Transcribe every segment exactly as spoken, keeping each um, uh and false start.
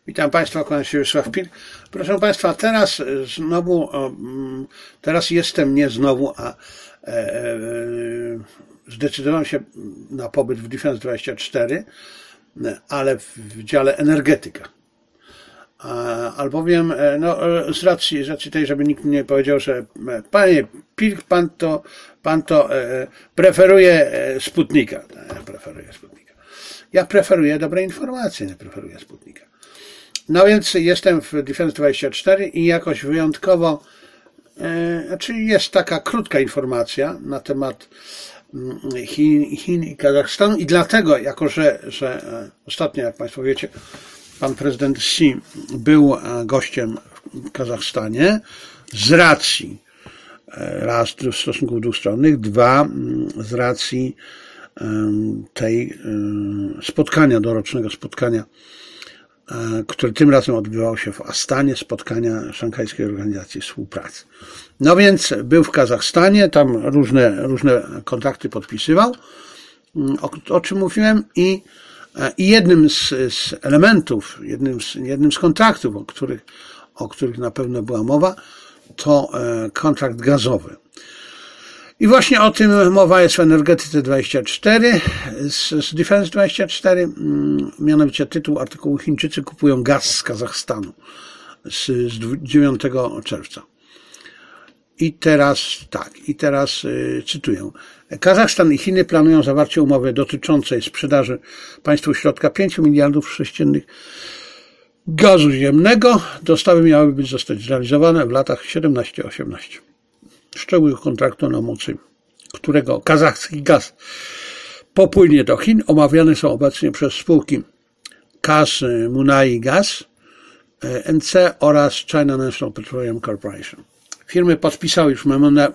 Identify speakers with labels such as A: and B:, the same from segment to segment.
A: Witam Państwa, kłaniam się Wiesław Pil. Proszę Państwa, teraz znowu, teraz jestem nie znowu, a e, e, zdecydowałem się na pobyt w Defense dwadzieścia cztery, ale w dziale energetyka. Albowiem, no, z racji, z racji tej, żeby nikt nie powiedział, że panie Pil, pan to, pan to e, preferuje Sputnika. Ja preferuję Sputnika. Ja preferuję dobre informacje, nie preferuję Sputnika. No więc jestem w Defense dwadzieścia cztery i jakoś wyjątkowo, e, znaczy jest taka krótka informacja na temat Chin, Chin i Kazachstanu i dlatego, jako że, że ostatnio, jak Państwo wiecie, pan prezydent Xi był gościem w Kazachstanie z racji raz stosunków dwustronnych, dwa z racji tej spotkania, dorocznego spotkania, które tym razem odbywało się w Astanie, spotkania Szanghajskiej Organizacji Współpracy. No więc był w Kazachstanie, tam różne, różne kontakty podpisywał, o, o czym mówiłem, i, i jednym z, z elementów, jednym z, jednym z kontraktów, o których, o których na pewno była mowa, to kontrakt gazowy. I właśnie o tym mowa jest w Energetyce dwadzieścia cztery, z, z Defense dwadzieścia cztery, mianowicie tytuł artykułu: Chińczycy kupują gaz z Kazachstanu z, z dziewiątego czerwca. I teraz tak, i teraz y, cytuję. Kazachstan i Chiny planują zawarcie umowy dotyczącej sprzedaży państwu środka pięć miliardów sześciennych gazu ziemnego. Dostawy miały być zostać zrealizowane w latach siedemnaście osiemnaście. Szczegóły kontraktu, na mocy którego kazachski gaz popłynie do Chin, omawiane są obecnie przez spółki Kaz Munai Gas N C oraz China National Petroleum Corporation. Firmy podpisały już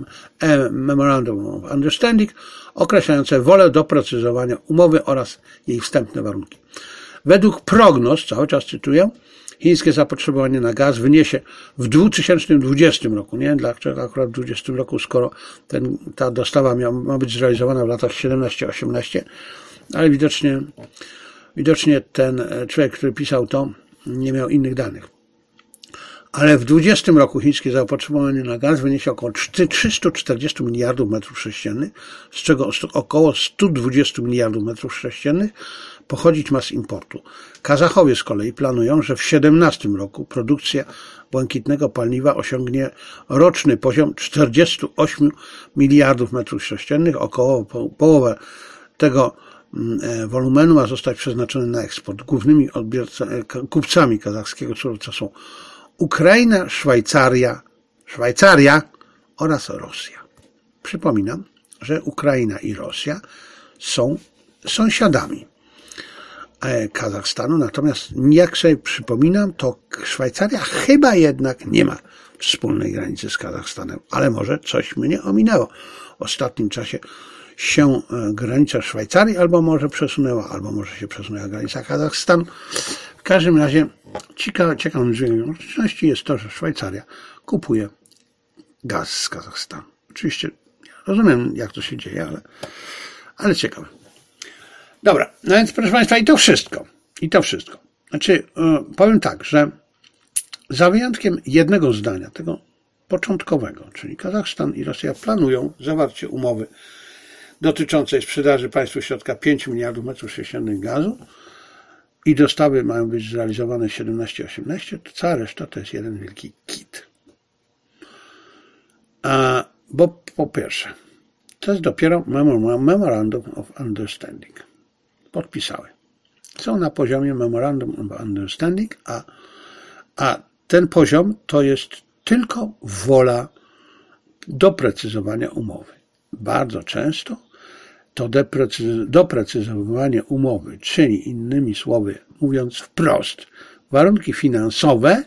A: Memorandum of Understanding określające wolę doprecyzowania umowy oraz jej wstępne warunki. Według prognoz, cały czas cytuję, chińskie zapotrzebowanie na gaz wyniesie w dwa tysiące dwudziestym roku, nie wiem dlaczego akurat w dwudziestym roku, skoro ten, ta dostawa miała, ma być zrealizowana w latach siedemnaście osiemnaście, ale widocznie, widocznie ten człowiek, który pisał to, nie miał innych danych. Ale w dwudziestym roku chińskie zapotrzebowanie na gaz wyniesie około trzysta czterdzieści miliardów metrów sześciennych, z czego około sto dwadzieścia miliardów metrów sześciennych pochodzić ma z importu. Kazachowie z kolei planują, że w siedemnastym roku produkcja błękitnego paliwa osiągnie roczny poziom czterdzieści osiem miliardów metrów sześciennych. Około połowę tego wolumenu ma zostać przeznaczony na eksport. Głównymi kupcami kazachskiego surowca są Ukraina, Szwajcaria, Szwajcaria oraz Rosja. Przypominam, że Ukraina i Rosja są sąsiadami Kazachstanu, natomiast jak sobie przypominam, to Szwajcaria chyba jednak nie ma wspólnej granicy z Kazachstanem, ale może coś mnie ominęło. W ostatnim czasie się granica Szwajcarii albo może przesunęła, albo może się przesunęła granica Kazachstanu. W każdym razie ciekawe, ciekawą rzeczywistości jest to, że Szwajcaria kupuje gaz z Kazachstanu. Oczywiście ja rozumiem, jak to się dzieje, ale, ale ciekawe. Dobra, no więc proszę Państwa, i to wszystko. I to wszystko. Znaczy, powiem tak, że za wyjątkiem jednego zdania, tego początkowego, czyli Kazachstan i Rosja planują zawarcie umowy dotyczącej sprzedaży państwu środka pięć miliardów metrów sześciennych gazu i dostawy mają być zrealizowane siedemnaście osiemnaście, to cała reszta to jest jeden wielki kit. A, bo po pierwsze, to jest dopiero Memorandum of Understanding. Podpisały. Są na poziomie Memorandum of Understanding, a, a ten poziom to jest tylko wola doprecyzowania umowy. Bardzo często to doprecyzowanie umowy, czyli innymi słowy mówiąc wprost, warunki finansowe,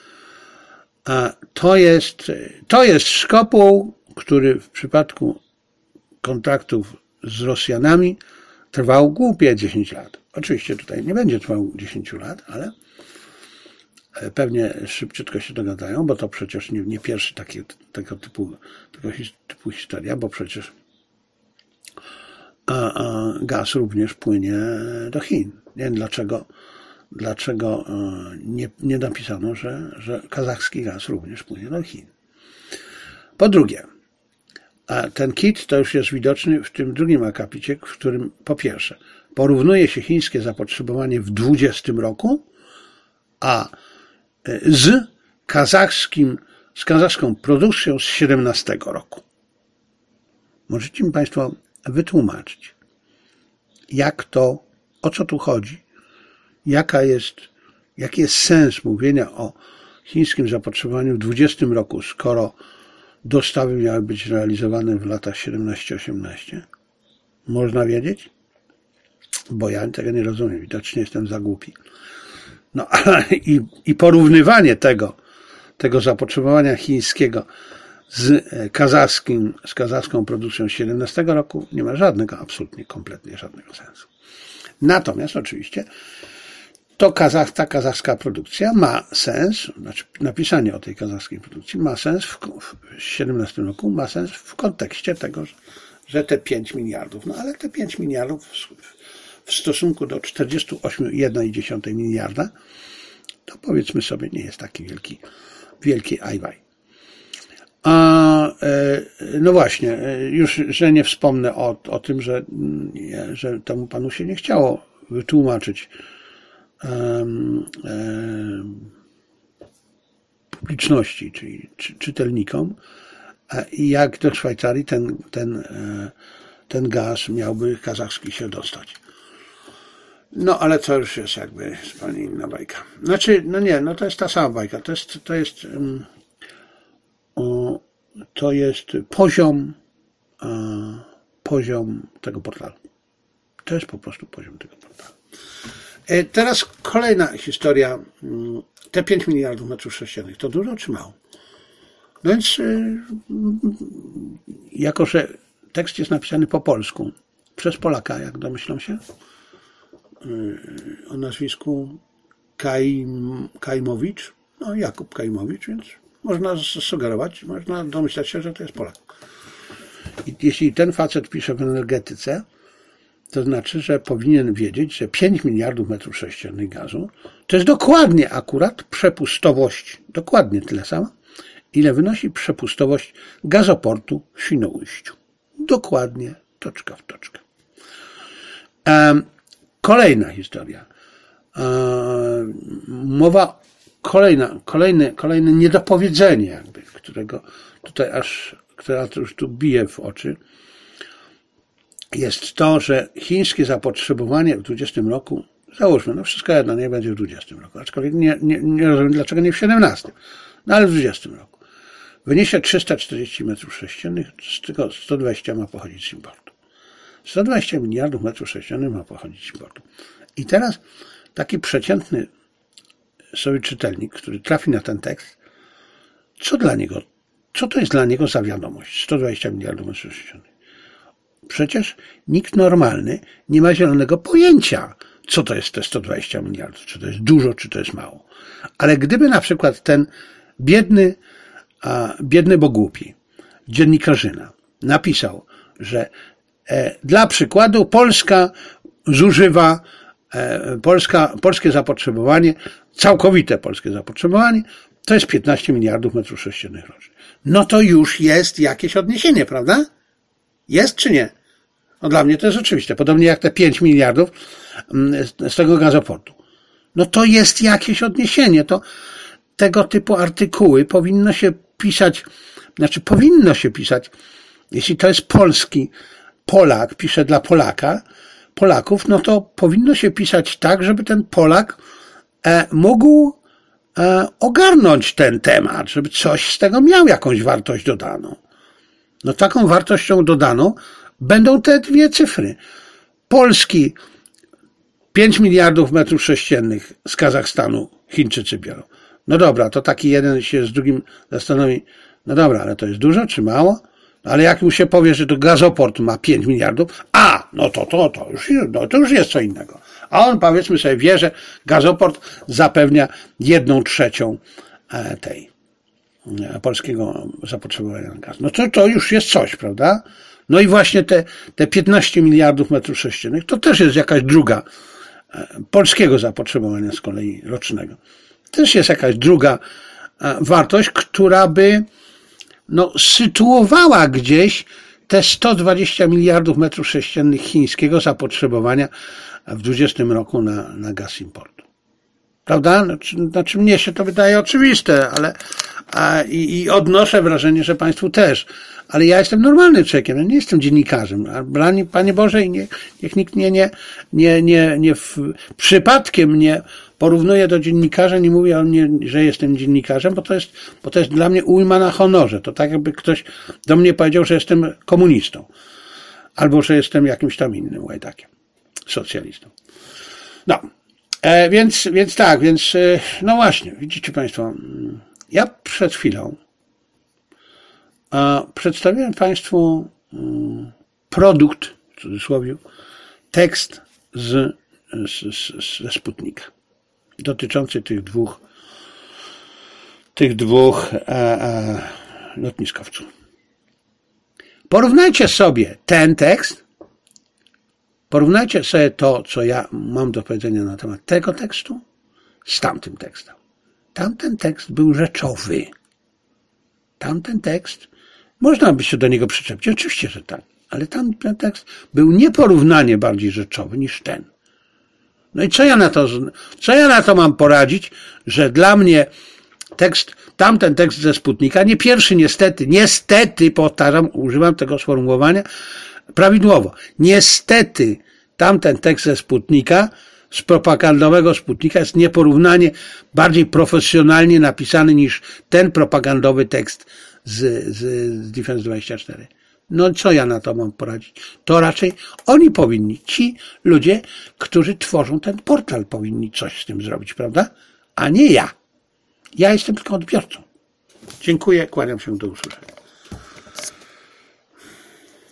A: to jest, to jest szkopuł, który w przypadku kontraktów z Rosjanami trwał głupie dziesięć lat. Oczywiście tutaj nie będzie trwał dziesięć lat, ale pewnie szybciutko się dogadają, bo to przecież nie, nie pierwszy taki, tego, typu, tego typu historia, bo przecież a, a gaz również płynie do Chin. Nie wiem dlaczego dlaczego nie, nie napisano, że, że kazachski gaz również płynie do Chin. Po drugie, a ten kit to już jest widoczny w tym drugim akapicie, w którym po pierwsze porównuje się chińskie zapotrzebowanie w dwudziestym roku, a z kazachskim, z kazachską produkcją z siedemnastego roku. Możecie mi Państwo wytłumaczyć, jak to, o co tu chodzi, jaka jest, jaki jest sens mówienia o chińskim zapotrzebowaniu w dwudziestym roku, skoro dostawy miały być realizowane w latach siedemnaście osiemnaście? Można wiedzieć? Bo ja tego nie rozumiem, widocznie jestem za głupi. No i, i porównywanie tego, tego zapotrzebowania chińskiego z kazachskim, z kazachską produkcją z siedemnastego roku nie ma żadnego, absolutnie, kompletnie żadnego sensu. Natomiast oczywiście to kazach, ta kazachska produkcja ma sens, znaczy napisanie o tej kazachskiej produkcji ma sens w, w siedemnastym roku, ma sens w kontekście tego, że, że te pięć miliardów, no ale te pięć miliardów w, w stosunku do czterdziestu ośmiu przecinek jeden miliarda, to powiedzmy sobie nie jest taki wielki, wielki ajwaj. A, no właśnie, już, że nie wspomnę o, o tym, że, że temu panu się nie chciało wytłumaczyć um, um, publiczności, czyli czy, czytelnikom, jak do Szwajcarii ten, ten, ten gaz miałby kazachski się dostać. No, ale to już jest jakby zupełnie inna bajka. Znaczy, no nie, no to jest ta sama bajka. To jest, to jest, um, o, to jest poziom, uh, poziom tego portalu. To jest po prostu poziom tego portalu. E, teraz kolejna historia. Te pięć miliardów metrów sześciennych, to dużo czy mało? No więc, y, jako że tekst jest napisany po polsku, przez Polaka, jak domyślą się, o nazwisku Kajm, Kajmowicz, no Jakub Kajmowicz, więc można sugerować, można domyślać się, że to jest Polak. I jeśli ten facet pisze w energetyce, to znaczy, że powinien wiedzieć, że pięć miliardów metrów sześciennych gazu to jest dokładnie akurat przepustowość, dokładnie tyle samo, ile wynosi przepustowość gazoportu w Świnoujściu. Dokładnie, toczka w toczkę. Um, Kolejna historia. Mowa, kolejna, kolejne, kolejne niedopowiedzenie, jakby, którego tutaj aż, która już tu bije w oczy, jest to, że chińskie zapotrzebowanie w dwudziestym roku, załóżmy, no wszystko jedno, nie będzie w dwudziestym roku, aczkolwiek nie, nie, nie rozumiem, dlaczego nie w siedemnastym, no ale w dwudziestym roku, wyniesie trzysta czterdzieści metrów sześciennych, z tego sto dwadzieścia ma pochodzić z importu. sto dwadzieścia miliardów metrów sześciennych ma pochodzić z importu. I teraz taki przeciętny sobie czytelnik, który trafi na ten tekst, co dla niego, co to jest dla niego za wiadomość? sto dwadzieścia miliardów metrów sześciennych. Przecież nikt normalny nie ma zielonego pojęcia, co to jest te sto dwadzieścia miliardów, czy to jest dużo, czy to jest mało. Ale gdyby na przykład ten biedny, a, biedny bo głupi dziennikarzyna napisał, że dla przykładu Polska zużywa Polska, polskie zapotrzebowanie, całkowite polskie zapotrzebowanie, to jest piętnaście miliardów metrów sześciennych rocznie. No to już jest jakieś odniesienie, prawda? Jest czy nie? No dla mnie to jest oczywiste. Podobnie jak te pięć miliardów z tego gazoportu. No to jest jakieś odniesienie. To tego typu artykuły powinno się pisać, znaczy powinno się pisać, jeśli to jest polski Polak, pisze dla Polaka, Polaków, no to powinno się pisać tak, żeby ten Polak e, mógł e, ogarnąć ten temat, żeby coś z tego miał, jakąś wartość dodaną. No taką wartością dodaną będą te dwie cyfry. Polski pięć miliardów metrów sześciennych z Kazachstanu Chińczycy biorą. No dobra, to taki jeden się z drugim zastanowi, no dobra, ale to jest dużo czy mało? Ale jak mu się powie, że to gazoport ma pięć miliardów, a, no to, to, to, już, no to już jest co innego. A on, powiedzmy sobie, wie, że gazoport zapewnia jedną trzecią tej polskiego zapotrzebowania na gaz. No to, to już jest coś, prawda? No i właśnie te, te piętnaście miliardów metrów sześciennych to też jest jakaś druga, polskiego zapotrzebowania z kolei rocznego. Też jest jakaś druga wartość, która by no, sytuowała gdzieś te sto dwadzieścia miliardów metrów sześciennych chińskiego zapotrzebowania w dwudziestym roku na, na gaz importu. Prawda? Znaczy, znaczy mnie się to wydaje oczywiste, ale a, i, i odnoszę wrażenie, że Państwu też. Ale ja jestem normalnym człowiekiem, ja nie jestem dziennikarzem. A Panie Boże, i nie, niech nikt mnie nie, nie, nie, nie w, przypadkiem nie porównuje do dziennikarza, nie mówię o mnie, że jestem dziennikarzem, bo to jest, bo to jest dla mnie ujma na honorze. To tak jakby ktoś do mnie powiedział, że jestem komunistą. Albo że jestem jakimś tam innym łajdakiem. Socjalistą. No. E, więc, więc tak, więc e, no właśnie, widzicie Państwo, ja przed chwilą a, przedstawiłem Państwu um, produkt, w cudzysłowie, tekst z, z, z, ze Sputnika dotyczący tych dwóch tych dwóch a, a, lotniskowców. Porównajcie sobie ten tekst, porównajcie sobie to, co ja mam do powiedzenia na temat tego tekstu z tamtym tekstem. Tamten tekst był rzeczowy. Tamten tekst, można by się do niego przyczepić, oczywiście, że tak, ale tamten tekst był nieporównanie bardziej rzeczowy niż ten. No i co ja na to, co ja na to mam poradzić, że dla mnie tekst, tamten tekst ze Sputnika, nie pierwszy niestety, niestety, powtarzam, używam tego sformułowania prawidłowo, niestety tamten tekst ze Sputnika, z propagandowego Sputnika jest nieporównanie bardziej profesjonalnie napisany niż ten propagandowy tekst z, z, z Defense dwadzieścia cztery. No co ja na to mam poradzić? To raczej oni powinni, ci ludzie, którzy tworzą ten portal, powinni coś z tym zrobić, prawda? A nie ja. Ja jestem tylko odbiorcą. Dziękuję, kłaniam się, do usłyszenia.